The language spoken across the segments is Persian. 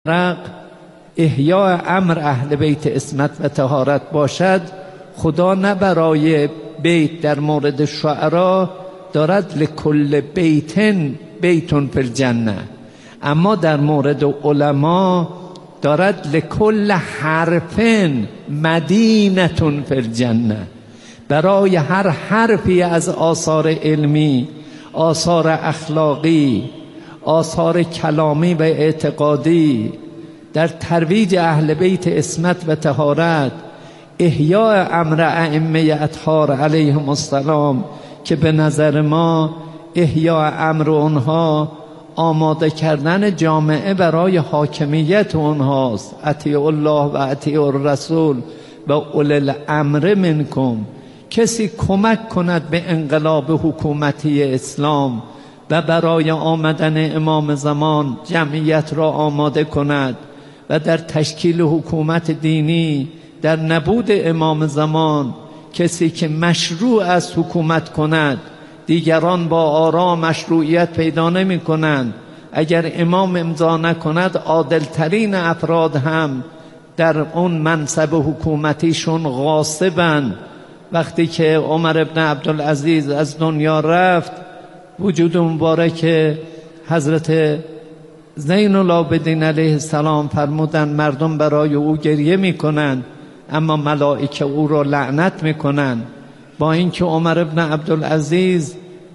رق احیاء امر اهل بیت عصمت و طهارت باشد، خدا نه برای بیت در مورد شعرا دارد لکل بیتن بیتون فی الجنه، اما در مورد علما دارد لکل حرفن مدینتون فی الجنه. برای هر حرفی از آثار علمی، آثار اخلاقی، آثار کلامی و اعتقادی در ترویج اهل بیت عصمت و طهارت، احیاء امر ائمه اطهار علیهم السلام که به نظر ما احیاء امر اونها آماده کردن جامعه برای حاکمیت اونهاست. اطیعوا الله و اطیعوا الرسول و اولی الامر منکم. کسی کمک کند به انقلاب حکومتی اسلام و برای آمدن امام زمان جمعیت را آماده کند و در تشکیل حکومت دینی در نبود امام زمان کسی که مشروع از حکومت کند، دیگران با آرا مشروعیت پیدا نمی کنند. اگر امام امضا نکند عادلترین افراد هم در اون منصب حکومتیشون غاصبند. وقتی که عمر ابن عبدالعزیز از دنیا رفت، وجود مبارک حضرت زین العابدین علیه السلام فرمودن مردم برای او گریه میکنند اما ملائکه او را لعنت میکنند. با اینکه عمر ابن عبدالعزیز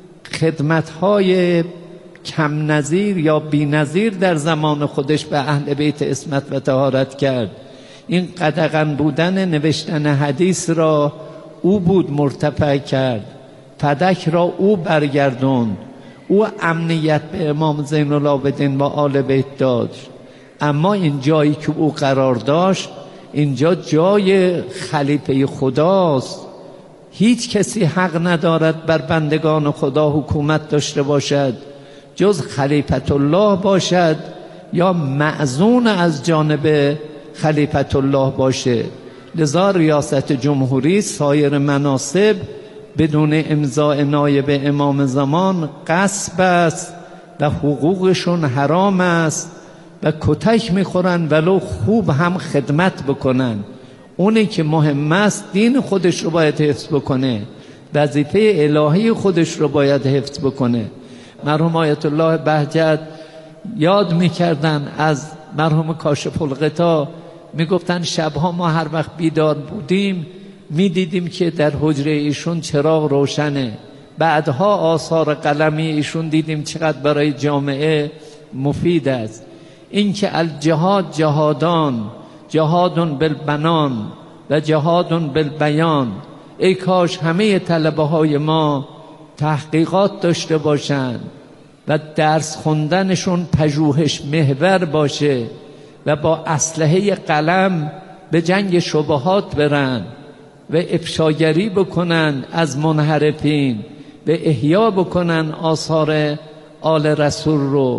خدمتهای کم نظیر یا بی نظیر در زمان خودش به اهل بیت عصمت و طهارت کرد، این قدغن بودن نوشتن حدیث را او بود مرتفع کرد، فدک را او برگردوند، او امنیت به امام زین العابدین و آل بیت داد. اما این جایی که او قرار داشت اینجا جای خلیفه خداست. هیچ کسی حق ندارد بر بندگان خدا حکومت داشته باشد جز خلیفت الله باشد یا معزون از جانب خلیفت الله باشه. لذا ریاست جمهوری سایر مناصب بدون امضاء نایب امام زمان غصب است و حقوقشون حرام است و کتک میخورن ولو خوب هم خدمت بکنن. اونی که مهم است دین خودش رو باید حفظ بکنه، وظیفه الهی خودش رو باید حفظ بکنه. مرحوم آیت الله بهجت یاد میکردن از مرحوم کاشف الغطا، میگفتن شبها ما هر وقت بیدار بودیم میدیدیم که در حجره ایشون چراغ روشنه. بعدها آثار قلمی ایشون دیدیم چقدر برای جامعه مفید است. اینکه الجهاد جهادان، جهاد بالبنان و جهاد بالبیان. ای کاش همه طلبه های ما تحقیقات داشته باشند و درس خوندنشون پژوهش محور باشه و با اسلحه قلم به جنگ شبهات برن و افشاگری بکنن از منحرفین و احیا بکنن آثار آل رسول رو.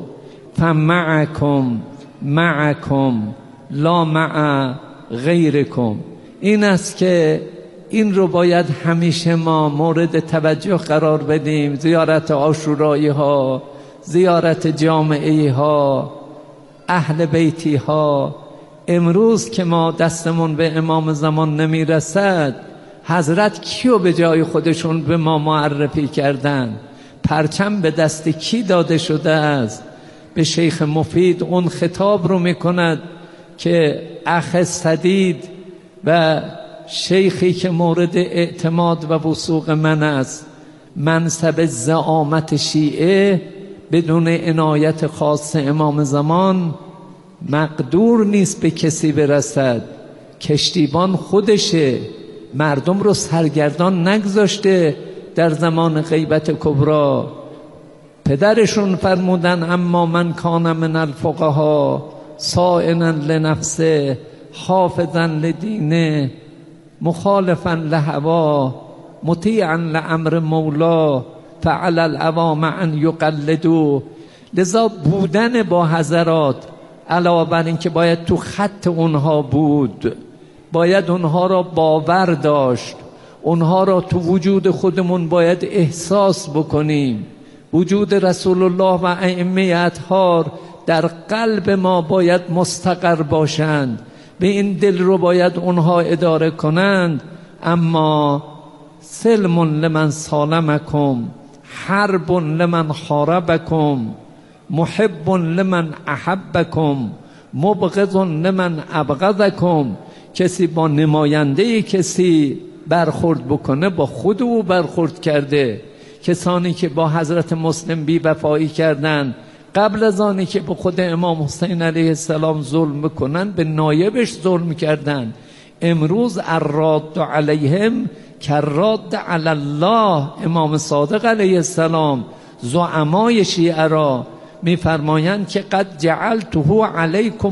فمعکم معکم لا مع غیرکم. این است که این رو باید همیشه ما مورد توجه قرار بدیم. زیارت عاشورایی ها، زیارت جامعه ها، اهل بیتی ها. امروز که ما دستمون به امام زمان نمی رسد، حضرت کیو به جای خودشون به ما معرفی کردن؟ پرچم به دست کی داده شده است؟ به شیخ مفید اون خطاب رو می کند که اخ سدید و شیخی که مورد اعتماد و وثوق من است، منصب زعامت شیعه بدون عنایت خاص امام زمان مقدور نیست به کسی برسد. کشتیبان خودشه، مردم رو سرگردان نگذاشته در زمان غیبت کبرا. پدرشون فرمودن اما من کان من الفقها صائنا لنفسه حافظا لدینه مخالفا لهوا مطیعا لامر مولا فعلی العوام ان یقلدوا. لذا بودن با حضرات علاوه بر این که باید تو خط اونها بود، باید اونها را باور داشت، اونها را تو وجود خودمون باید احساس بکنیم. وجود رسول الله و ائمه اطهار در قلب ما باید مستقر باشند، به این دل رو باید اونها اداره کنند. اما سلم لمن سالمکم، حرب لمن حاربکم، محب لمن احبکم، مبغض لمن ابغضکم. کسی با نماینده کسی برخورد بکنه با خود او برخورد کرده. کسانی که با حضرت مسلم بی وفایی کردند قبل از آنی که به خود امام حسین علیه السلام ظلم بکنن به نایبش ظلم کردند. امروز الراد علیهم کراد علی الله. امام صادق علیه السلام زعمای شیعه را میفرمایند که قد جعلته علیکم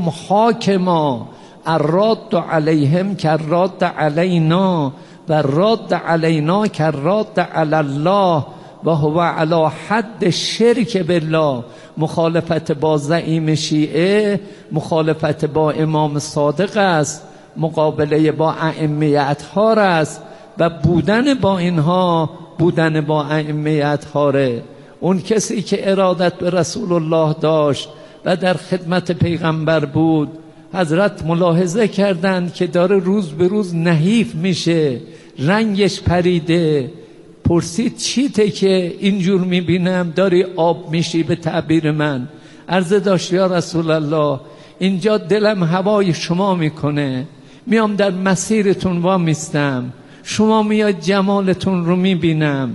حاکما، الراد علیهم کراد علینا و الراد علینا کراد علی الله و هو علی حد شرک بالله. مخالفت با زعیم شیعه مخالفت با امام صادق است، مقابله با ائمه اطهار است و بودن با اینها بودن با ائمه اطهاره. اون کسی که ارادت به رسول الله داشت و در خدمت پیغمبر بود، حضرت ملاحظه کردند که داره روز به روز نحیف میشه، رنگش پریده. پرسید چیته که اینجور میبینم داری آب میشی به تعبیر من؟ عرضه داشت یا رسول الله اینجا دلم هوای شما میکنه، میام در مسیرتون وامیستم، شما میاد جمالتون رو میبینم،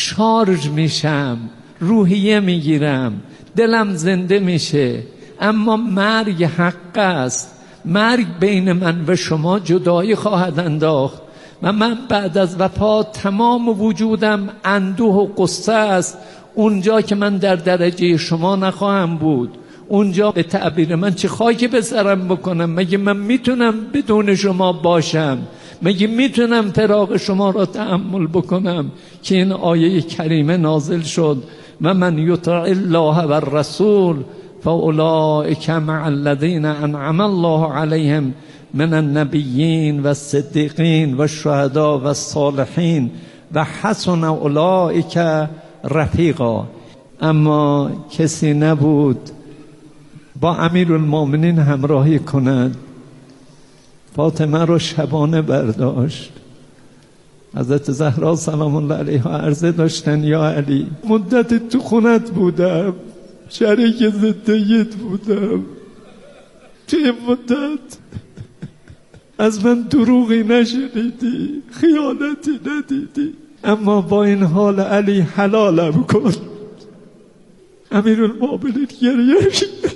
شارژ میشم، روحیه میگیرم، دلم زنده میشه. اما مرگ حق است، مرگ بین من و شما جدایی خواهد انداخت و من بعد از وفات تمام وجودم اندوه و قصه است. اونجا که من در درجه شما نخواهم بود، اونجا به تعبیر من چه خاکی به سرم بکنم؟ مگه من میتونم بدون شما باشم؟ مگه میتونم فراق شما را تحمل بکنم؟ که این آیه کریمه نازل شد و من یطع الله و الرسول فاولئک مع الذین انعم الله علیهم من النبیین و الصدیقین و الشهداء و الصالحین و حسن اولئک رفیقا. اما کسی نبود با امیرالمومنین همراهی کند. فاطمه رو شبانه برداشت. حضرت زهرا سلام الله علیها عرضه داشتن یا علی مدت تو خونت بودم، شریک زندگیت بودم، توی مدت از من دروغی نشنیدی، خیانتی ندیدی، اما با این حال علی حلالم کن. امیرالمومنین گریه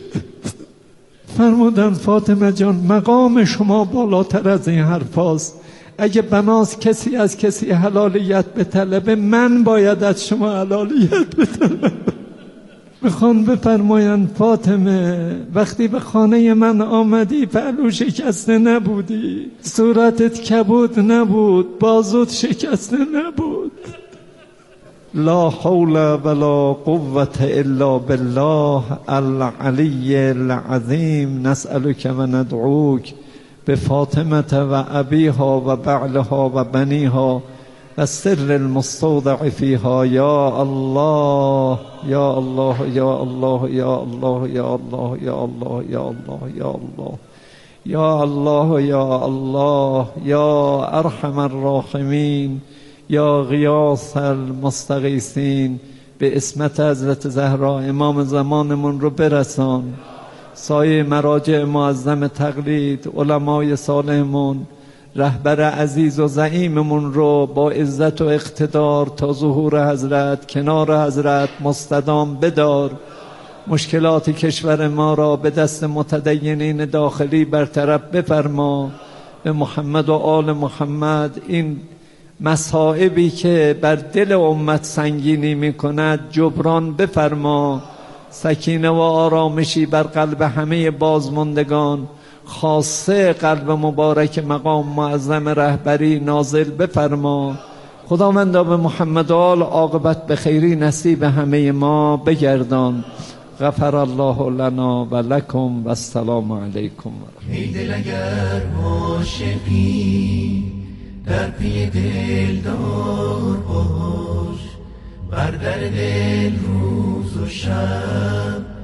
فرمودن فاطمه جان مقام شما بالاتر از این حرف هست. اگه بناس کسی از کسی حلالیت بطلبه، من باید از شما حلالیت بطلبم. میخوان بفرمایند فاطمه وقتی به خانه من آمدی پهلو شکسته نبودی، صورتت کبود نبود، بازوت شکسته نبود. لا حول ولا قوة الا بالله العلی العظیم. نسألك و ندعوک بفاطمة و ابیها و بعلها و بنیها و سر المستودع فیها. یا الله یا الله یا الله یا الله یا الله یا الله یا الله یا الله یا الله یا الله یا ارحم الراحمین یا غیاث المستغیثین. به اسمت حضرت زهرا امام زمانمون رو برسان، سایه مراجع معظم تقلید، علمای صالحمون، رهبر عزیز و زعیممون رو با عزت و اقتدار تا ظهور حضرت کنار حضرت مستدام بدار. مشکلات کشور ما را به دست متدینین داخلی برطرف بفرما. به محمد و آل محمد این مصائبی که بر دل امت سنگینی می کند جبران بفرما. سکینه و آرامشی بر قلب همه بازماندگان، خاصه قلب مبارک مقام معظم رهبری نازل بفرما. خداوندا به محمد و آل عاقبت به خیری نصیب همه ما بگردان. غفر الله لنا و لکم و السلام علیکم. ای دل اگر عاشقی در پی دلدار باش، بر در دل روز و شب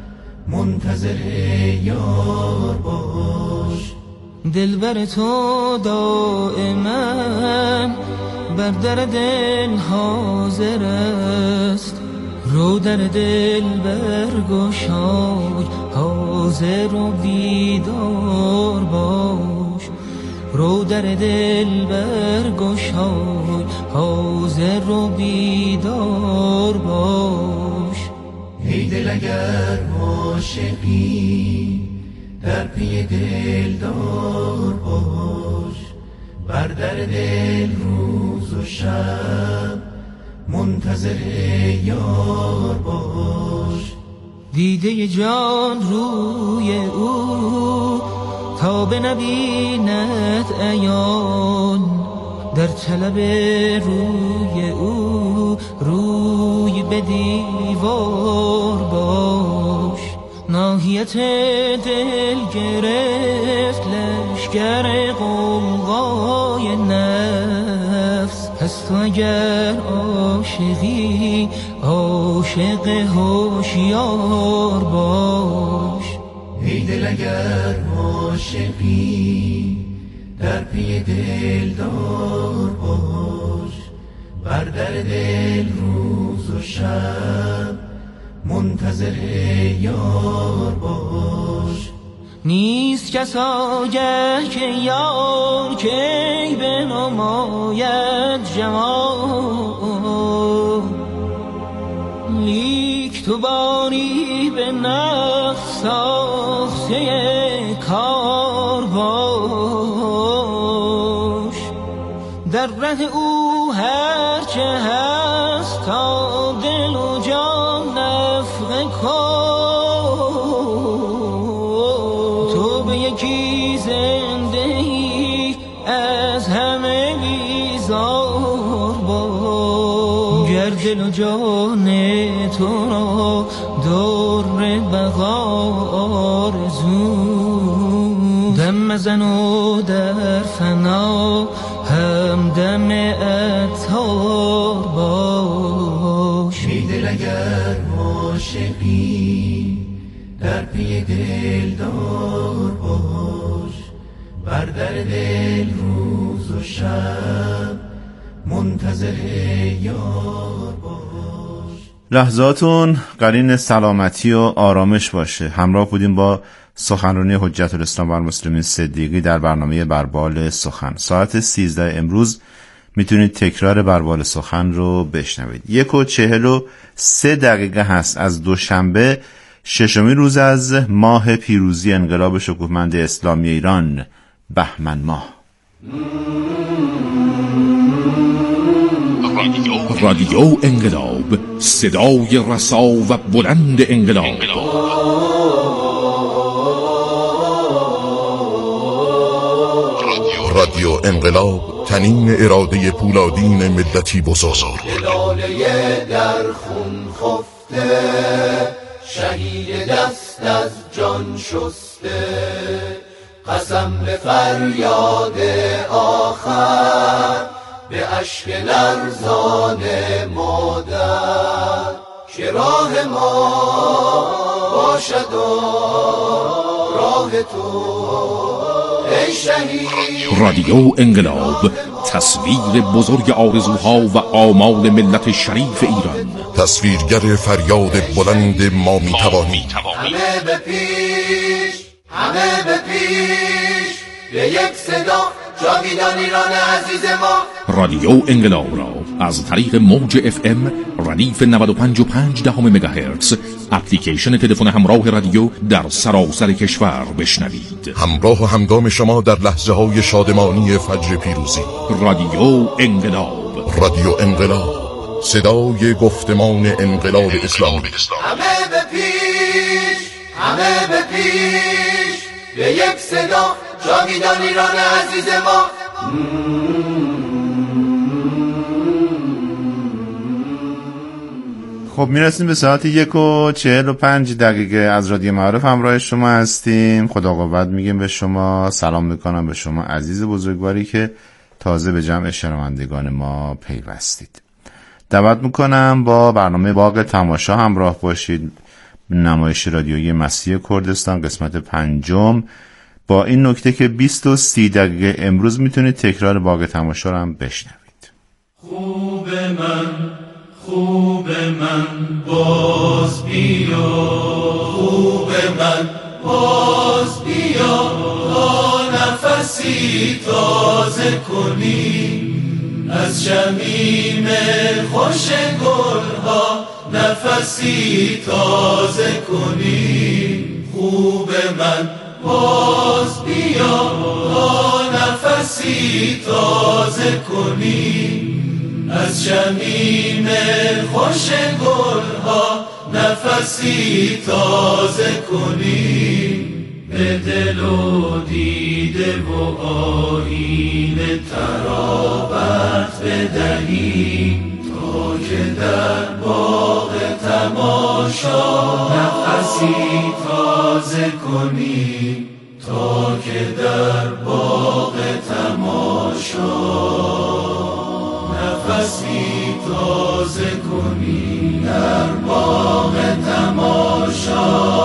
منتظر یار باش. دلبر تو دائما بر در دل حاضر است، رو در دل برگشای حاضر و بیدار باش. رو در دل برگشای حاضر و بیدار باش. ای دل اگر عاشقی در پی دلدار باش، بر در دل روز و شب منتظر یار باش. دیده جان روی او تا بنبیند عیان، در طلب روی او روی به دیوار باش. ناحیت دل گرفت لشگر غوغای نفس، پس تو اگر عاشقی عاشق هوشیار باش. ای دل اگر عاشقی در پی دلدار باش، بر در دل روز و شب منتظر یار باش. نیست کس آگه که یار کی بنماید جمال، لیک تو باری به نفس ساخته کار باش. در ره او هرچه هست تا دل و جان نفخ کن، تو به یکی زنده ای از همه بیزار باش. گر دل و جان تو را در بقا آرزو، دم مزن و در فنا همدم عطار باش. ای دل اگر عاشقی در پی دلدار باش، بر در دل روز و شب منتظر یار باش. لحظاتون قرین سلامتی و آرامش باشه. همراه بودیم با سخنرانی حجت الاسلام و المسلمین صدیقی در برنامه بربال سخن. ساعت 13 امروز میتونید تکرار بربال سخن رو بشنوید. 1:43 هست از دوشنبه، ششمین روز از ماه پیروزی انقلاب شکوهمند اسلامی ایران، بهمن ماه. رادیو انقلاب، صدای رسا و بلند انقلاب. رادیو انقلاب، تنین اراده پولادین ملتی بزرگ. لاله در خون خفته، شهید دست از جان شسته، قسم به فریاد آخر، به اشک لرزان مادر، که راه ما باشد و راه تو ای شهید. رادیو انقلاب، تصویر بزرگ آرزوها و آمال ملت شریف ایران. تصویرگر فریاد بلند ما میتوانیم. همه به پیش، همه به پیش، به یک صدا جاویدان ایران عزیز ما. رادیو انقلاب را از طریق موج FM ردیف 95.5 مگاهرتز، اپلیکیشن تلفن همراه رادیو در سراسر کشور بشنوید. همراه و همگام شما در لحظه های شادمانی فجر پیروزی. رادیو انقلاب، رادیو انقلاب، صدای گفتمان انقلاب اسلامی. همه به پیش، همه به پیش، به یک صدا جاویدان ایران عزیز ما. خب میرسیم به ساعت 1:45 از رادیو معارف. همراه شما هستیم. خدا قوت میگیم به شما، سلام میکنم به شما عزیز بزرگواری که تازه به جمع شنوندگان ما پیوستید. دعوت میکنم با برنامه باغ تماشا همراه باشید. نمایش رادیویی مسیح کردستان قسمت 5 با این نکته که 20 و 30 دقیقه امروز میتونید تکرار باغ تماشا رو هم بشنوید. خوب من باز بیا، خوب من باز بیا، تا نفسی تازه کنی از شمیم خوش گلها، نفسی تازه کنی. خوب من باز بیا، تا نفسی تازه کنی از شمیم خوش گلها، نفسی تازه کنی. به دل و دیده و آیین ترابت بدهی، تا که در باغ تماشا نفسی تازه کنی، تا که در باغ تماشا نفسی تازه کنی، در باغ تماشا.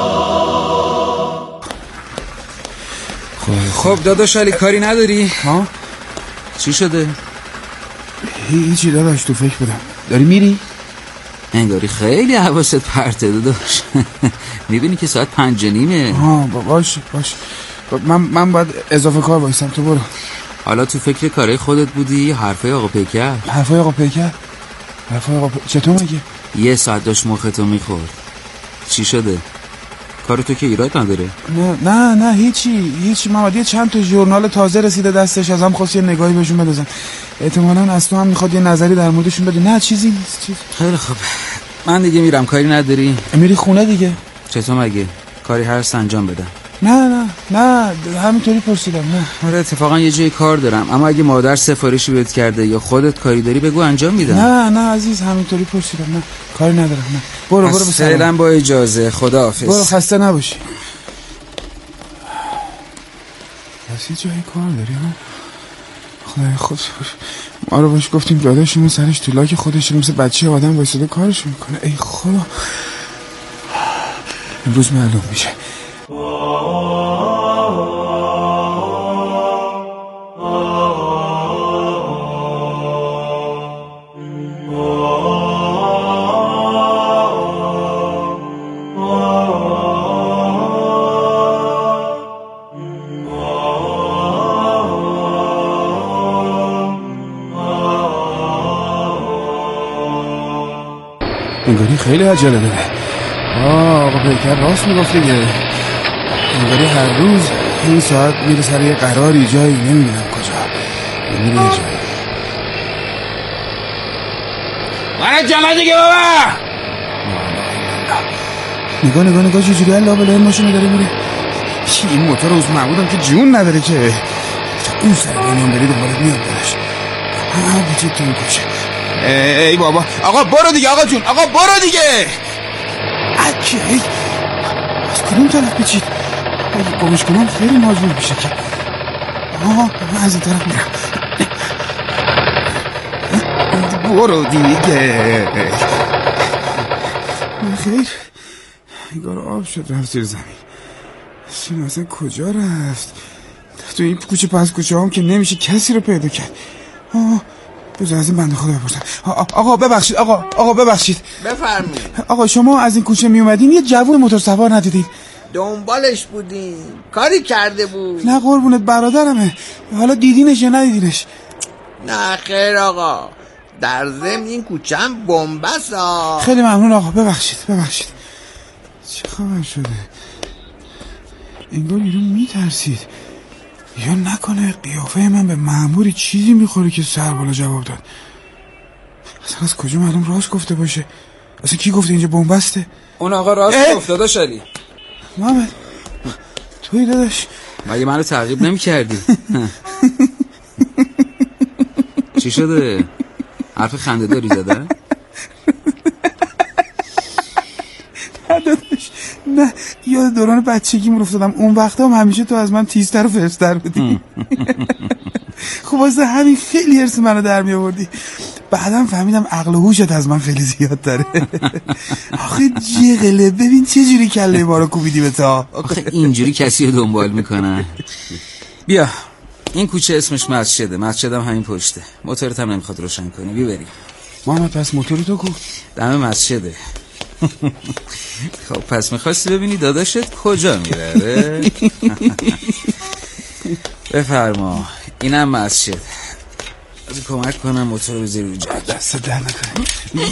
خب داداش علی کاری نداری؟ ها؟ چی شده؟ هیچی داداش، تو فکر بودم. داری میری؟ انگاری خیلی حواست پرته داداش. میبینی که ساعت 5:30. ها باش. من باید اضافه کار بایستم، تو برو. حالا تو فکر کارهای خودت بودی یا حرفای آقا پیکر؟ حرفای آقا پیکر؟ چطور مگه؟ یه ساعت داشت مختو میخورد. چی شده؟ کار تو که ایراد نداره. نه هیچی محمد. یه چند تا ژورنال تازه رسیده دستش، ازم خواست یه نگاهی بهشون بدازم. احتمالاً از تو هم میخواد یه نظری در موردشون بده. نه چیزی نیست. خیلی خوب، من دیگه میرم. کاری نداری؟ میری خونه دیگه؟ چطور مگه؟ کاری هست انجام بدم؟ نه همینطوری پرسیدم. نه آره اتفاقا یه جای کار دارم، اما اگه مادر سفارشی بهت کرده یا خودت کاری داری بگو انجام میدم. نه عزیز، همینطوری پرسیدم. نه کاری ندارم. نه برو فعلا با اجازه، خداحافظ. برو، خسته نباشی. کسی جای کار داری ها؟ خدای خود ما رو باش گفتیم داداشمون سرش تو لاک خودش مثل بچه آدم وایساده کارشو میکنه. ای خدا، امروز معلوم میشه. انگاری خیلی عجله داره. آقا پیکر راست میگفت دیگه. انگاری هر روز این ساعت میره سر یه قراری، جایی نمیدونم کجا. میره یه جایی. برای جمعه دیگه بابا. نگاه چجوری الله بلای ماشینو داره میره. این موتور روز معبودم که جون نداره که. اون سر بینیم بری دنبالت میاد دارش. بچه تو این کشه. ای بابا، آقا برو دیگه. آقا جون، آقا برو دیگه. اکی از کدوم طرف بچید؟ اگه گمش کنم خیلی مجبور میشه که. من از این طرف میرم. برو دیگه. خیر، انگار آب شد رفت زیر زمین. شما اصلا کجا رفت؟ تو این کوچه پس کوچه هم که نمیشه کسی رو پیدا کرد. بذار از این بنده خدا بپرسم. آقا ببخشید. آقا ببخشید. بفرمایید. آقا شما از این کوچه می اومدین یه جوون موتور سوار ندیدین؟ دنبالش بودیم، کاری کرده بود. نه قربونت، برادرمه. حالا دیدینش یا ندیدینش؟ نه خیر آقا، در ضمن این کوچه هم بنبست. خیلی ممنون آقا، ببخشید. چه خبر شده؟ انگار ایرون میترسید. یا نکنه قیافه من به مأموری چیزی میخوره که سر بالا جواب داد. اصلا از کجا معلوم راست گفته باشه؟ اصلا کی گفته اینجا بنبسته؟ اون آقا راست گفت داداش علی. محمد توی داداش، مگه منو تعقیب نمی کردی؟ چی شده؟ حرف خنده داری زده؟ نه داداش، نه یاد دوران بچگیم افتادم. اون وقتا هم همیشه تو از من تیزتر و فرستر بودی. خب واسه همین خیلی هرس منو در می آوردی. بعدم فهمیدم عقل و هوشت از من خیلی زیاد داره. آخه جغله ببین چه جوری کله ما رو کوبیدی به تا. آخه اینجوری کسی رو دنبال میکنن. بیا این کوچه اسمش مسجده، مسجدم همین پشته. موتورت هم نمیخواد روشن کنی، بیا بریم. محمد پس موتوری تو کو؟ دم مسجده. خب پس میخواستی ببینی داداشت کجا میره؟ بفرما اینم مسجد. از کمک کنم موتور رو بذاری رو جک. دست در نکنه.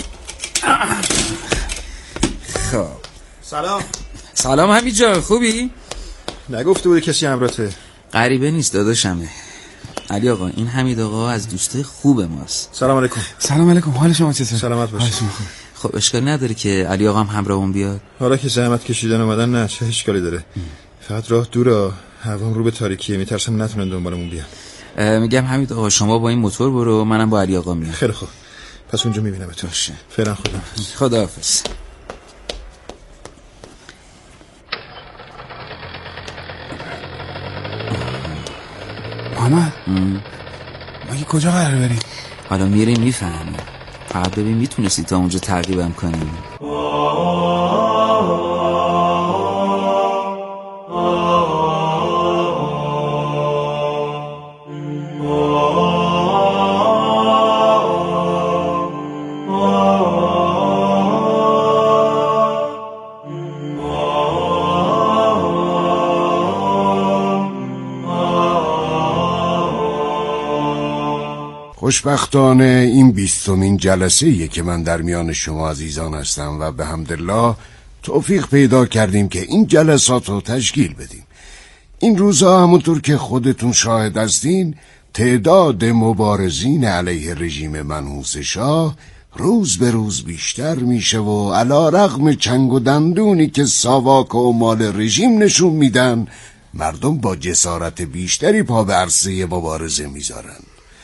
خب سلام. سلام حمید جان، خوبی؟ نگفته بودی کسی همراته؟ غریبه نیست داداشمه. علی آقا این حمید آقا از دوستای خوب ماست. سلام علیکم. سلام علیکم، حال شما چطور؟ سلامت باشید. خب اشکال نداره که علی آقا هم همراهمون بیاد. حالا که زحمت کشیدن اومدن نه چه اشکالی داره. فقط راه دوره، هوام رو به تاریکیه، میترسم نتونن دنبالمون بیان. میگم حمید آقا شما با این موتور برو، منم با علی آقا میام. خیلی خوب، پس اونجا میبینم تو. فعلا خداحافظ. محمد مگه کجا قرار بریم؟ حالا میریم میفهمیم. فقط ببین میتونستی تا اونجا تعقیبم کنیم. خوشبختانه این 20مین جلسه‌ایه که من در میان شما عزیزان هستم و به حمدالله توفیق پیدا کردیم که این جلسات رو تشکیل بدیم. این روزها همونطور که خودتون شاهد هستین تعداد مبارزین علیه رژیم منحوس شاه روز به روز بیشتر میشه و علی رغم چنگ و دندونی که ساواک و مال رژیم نشون میدن، مردم با جسارت بیشتری پا به عرصه مبارزه میذارن.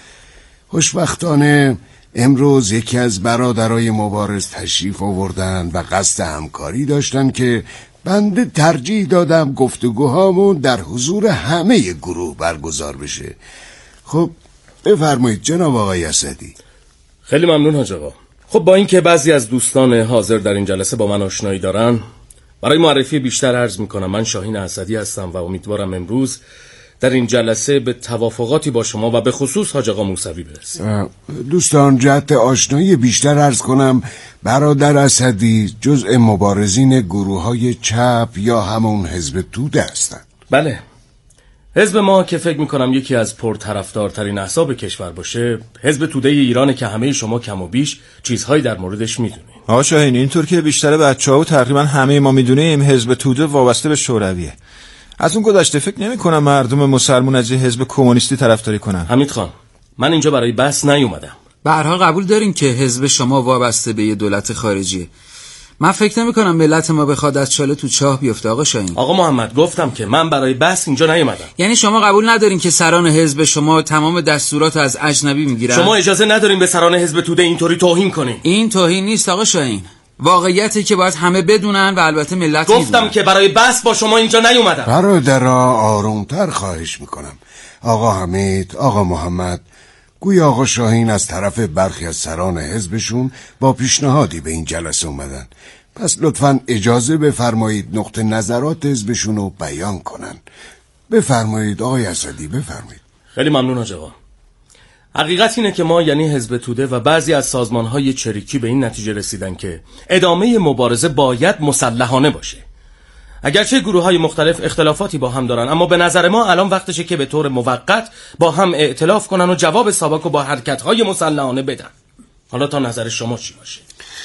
خوشبختانه امروز یکی از برادرای مبارز تشریف آوردن و قصد همکاری داشتن که بنده ترجیح دادم گفتگوهامون در حضور همه گروه برگزار بشه. خب بفرمایید جناب آقای اسدی. خیلی ممنون حاج آقا. خب با اینکه بعضی از دوستان حاضر در این جلسه با من آشنایی دارن، برای معرفی بیشتر عرض میکنم من شاهین اسدی هستم و امیدوارم امروز در این جلسه به توافقاتی با شما و به خصوص حاج آقا موسوی برسیم. دوستان جهت آشنایی بیشتر عرض کنم برادر اسدی جزء مبارزین گروه‌های چپ یا همون حزب توده هستند. بله، حزب ما که فکر میکنم یکی از پرطرفدارترین احزاب کشور باشه حزب توده ایرانه که همه شما کم و بیش چیزهایی در موردش میدونید. آقا شاهین اینطور که بیشتر بچه‌ها و تقریبا همه ما میدونیم حزب توده وابسته به شورویه. از اون گذشته فکر نمی کنم مردم مسلمان از یه حزب کمونیستی طرفداری کنن. حمید خان، من اینجا برای بحث نیومدم. به هر حال قبول داریم که حزب شما وابسته به یه دولت خارجیه. من فکر نمی کنم ملت ما بخواد از چاله تو چاه بیفته آقا شاهین. آقا محمد گفتم که من برای بحث اینجا نیومدم. یعنی شما قبول ندارین که سران حزب شما تمام دستورات از اجنبی میگیرن؟ شما اجازه ندارین به سران حزب توده اینطوری توهین کنین. این توهین نیست آقا شاهین، واقعیتی که باید همه بدونن و البته ملت گفتم میدونن. که برای بحث با شما اینجا نیومدم. برادرها آرومتر خواهش میکنم. آقا حمید، آقا محمد، گویا آقا شاهین از طرف برخی از سران حزبشون با پیشنهادی به این جلسه اومدن. پس لطفاً اجازه بفرمایید نقطه نظرات حزبشون رو بیان کنن. بفرمایید آقای اسدی، بفرمایید. خیلی ممنون حاج آقا. حقیقت اینه که ما یعنی حزب توده و بعضی از سازمان‌های چریکی به این نتیجه رسیدن که ادامه مبارزه باید مسلحانه باشه. اگرچه گروه‌های مختلف اختلافاتی با هم دارن، اما به نظر ما الان وقتشه که به طور موقت با هم ائتلاف کنن و جواب ساواکو با حرکت‌های مسلحانه بدن. حالا تا نظر شما چی باشه؟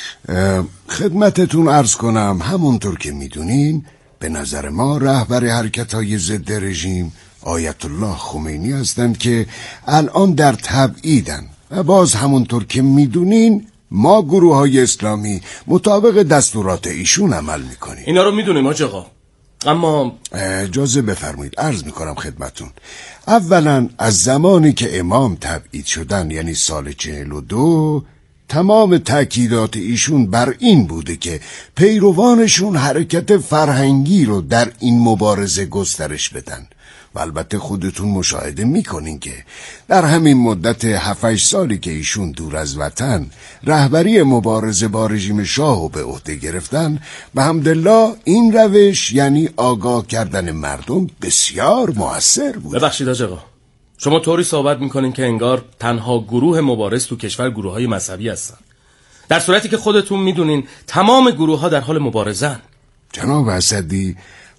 خدمتتون عرض کنم همونطور که میدونین به نظر ما رهبر حرکت‌های ضد رژیم آیت الله خمینی هستند که الان در تبعیدن و باز همونطور که میدونین ما گروه‌های اسلامی مطابق دستورات ایشون عمل میکنیم. اینا رو میدونیم حاج آقا، اما اجازه بفرمایید عرض میکنم خدمتون. اولا از زمانی که امام تبعید شدن یعنی سال 42 تمام تأکیدات ایشون بر این بوده که پیروانشون حرکت فرهنگی رو در این مبارزه گسترش بدن. و البته خودتون مشاهده میکنین که در همین مدت 7-8 سالی که ایشون دور از وطن رهبری مبارزه با رژیم شاهو به عهده گرفتن، به حمدالله این روش یعنی آگاه کردن مردم بسیار موثر بود. ببخشید حاج آقا، شما طوری صحبت میکنین که انگار تنها گروه مبارز تو کشور گروه‌های مذهبی هستن، در صورتی که خودتون میدونین تمام گروه‌ها در حال مبارزه‌ن. جناب اسدی،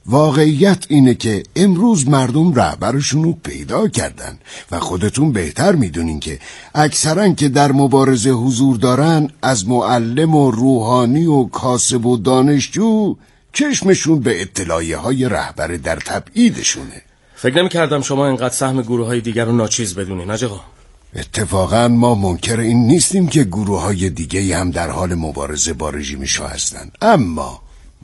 واقعیت اینه که امروز مردم رهبرشون رو پیدا کردن و خودتون بهتر میدونین که اکثرا که در مبارزه حضور دارن از معلم و روحانی و کاسب و دانشجو چشمشون به اطلاعیه های رهبر در تبعیدشونه. فکر نمی کردم شما اینقدر سهم گروه های دیگر رو ناچیز بدونین حاج آقا. اتفاقا ما منکر این نیستیم که گروه های دیگه هم در حال مبارزه با رژیم شاه هستن، اما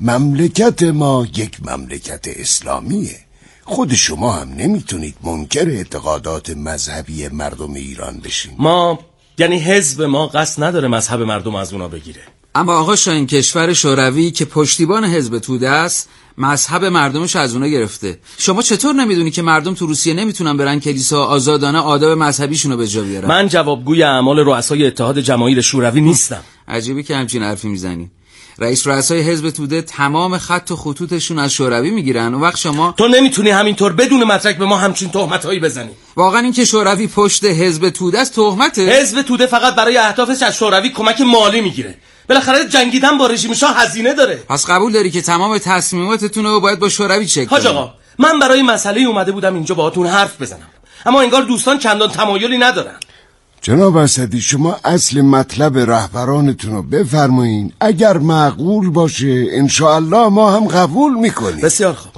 مملکت ما یک مملکت اسلامیه. خود شما هم نمیتونید منکر اعتقادات مذهبی مردم ایران بشین. ما یعنی حزب ما قصد نداره مذهب مردم از اونا بگیره. اما آقا شاهین، کشور شوروی که پشتیبان حزب توده است مذهب مردمش از اونا گرفته. شما چطور نمیدونی که مردم تو روسیه نمیتونن برن کلیسا آزادانه آداب مذهبیشونو به جا بیارن؟ من جوابگوی اعمال رؤسای اتحاد جماهیر شوروی نیستم. عجیبه که همچین حرفی میزنی. رئیس رؤسای حزب توده تمام خط و خطوطشون از شوروی میگیرن. اون وقت شما تو نمیتونی همینطور بدون مدرک به ما همچین تهمتایی بزنی. واقعا این که شوروی پشت حزب توده است تهمته؟ حزب توده فقط برای اهدافش از شوروی کمک مالی میگیره. بالاخره جنگیدن با رژیم شاه هزینه داره. پس قبول داری که تمام تصمیماتتون رو باید با شوروی چک کنید؟ حاج آقا، من برای مسئله اومده بودم اینجا باهاتون حرف بزنم، اما انگار دوستان چندان تمایلی ندارن. جناب اسدی، شما اصل مطلب رهبرانتون رو بفرمایین، اگر معقول باشه انشاءالله ما هم قبول میکنیم. بسیار خوب.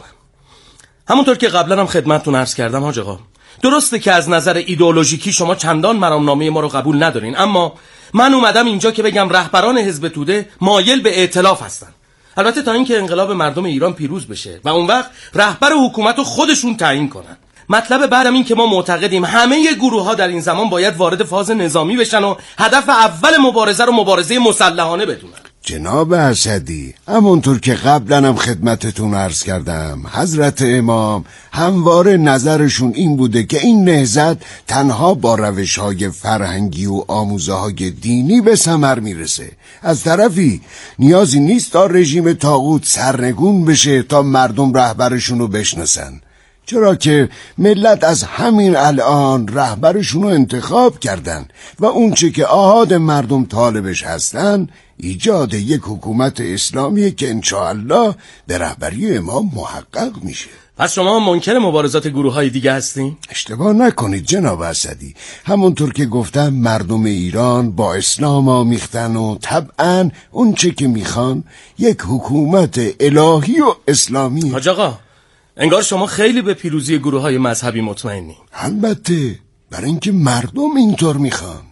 همونطور که قبلا هم خدمتتون عرض کردم حاج آقا، درسته که از نظر ایدئولوژیکی شما چندان مرامنامه ما رو قبول ندارین، اما من اومدم اینجا که بگم رهبران حزب توده مایل به ائتلاف هستن، البته تا اینکه انقلاب مردم ایران پیروز بشه و اون وقت رهبر حکومت رو خودشون تعیین کنن. مطلب بعدم این که ما معتقدیم همه گروه ها در این زمان باید وارد فاز نظامی بشن و هدف اول مبارزه رو مبارزه مسلحانه بدونن. جناب اسدی، همونطور که قبلا هم خدمتتون عرض کردم، حضرت امام همواره نظرشون این بوده که این نهضت تنها با روش‌های فرهنگی و آموزه‌های دینی به ثمر میرسه. از طرفی نیازی نیست تا رژیم طاغوت سرنگون بشه تا مردم رهبرشون رو بشناسن، چرا که ملت از همین الان رهبرشون رو انتخاب کردن و اونچه که آحاد مردم طالبش هستن ایجاد یک حکومت اسلامی که انشاءالله به رهبری امام محقق میشه. پس شما منکر مبارزات گروه های دیگه هستین؟ اشتباه نکنید جناب اسدی، همونطور که گفتم مردم ایران با اسلام آمیختن و طبعا اونچه که میخوان یک حکومت الهی و اسلامی. حاج آقا، انگار شما خیلی به پیروزی گروه های مذهبی مطمئنی. البته برای اینکه مردم اینطور میخوان.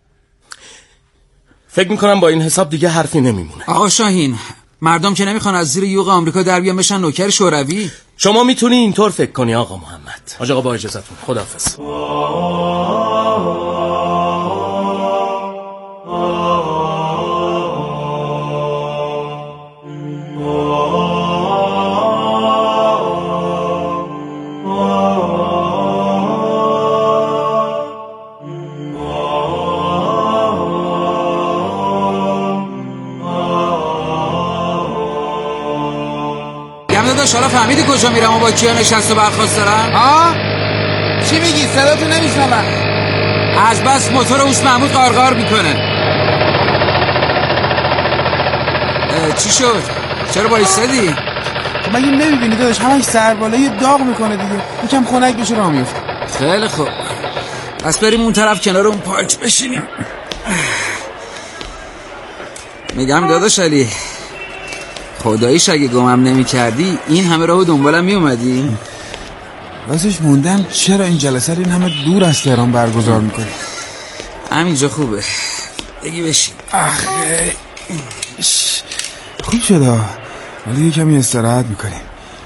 فکر میکنم با این حساب دیگه حرفی نمیمونه. آقا شاهین، مردم که نمیخوان از زیر یوغ آمریکا در بیان بشن نوکر شوروی؟ شما میتونی اینطور فکر کنی آقا محمد. حاج آقا با اجازهتون، خداحافظ. حالا فهمیدی کجا میرم و با کیا نشست و برخواست دارم؟ ها؟ چی میگی؟ صداتو نمیشنوم. از بس موتور اوس محمود قارقار میکنه. چی شد؟ چرا بایستدی؟ خب مگه نمیبینی داداش همش سربالایی داغ میکنه دیگه، یکم خنک بشه راه میفته. خیلی خوب، پس بریم اون طرف کنار اون پارچ بشینیم. میگم داداش علی، خداییش اگه گمم نمی کردی این همه راهو دنبالم می اومدی؟ راستش موندم چرا این جلسه رو این همه دور از تهران برگزار میکنی؟ همینجا خوبه، بگی بشین. آخه خوب شده، ولی یه کمی استراحت میکنیم.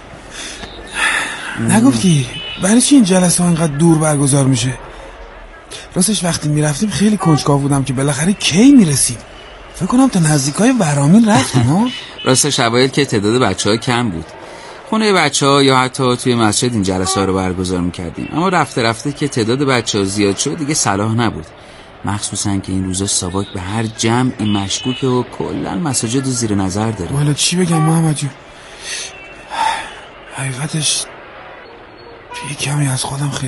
نگفتی برای چی این جلسه ها اینقدر دور برگزار میشه؟ راستش وقتی میرفتیم خیلی کنجکاو بودم که بالاخره کی میرسیم. فکر کنم تا نزدیکای ورامین رفتیم ها. راستش اوایل که تعداد بچه‌ها کم بود، خونه بچه‌ها یا حتی توی مسجد این جلسه رو برگزار می‌کردیم. اما رفته رفته که تعداد بچه‌ها زیاد شد دیگه صلاح نبود. مخصوصا که این روزا ساواک به هر جمعی مشکوکه و کلا مساجد رو زیر نظر داره. والا چی بگم محمد جون، حقیقتش یه کمی از خودم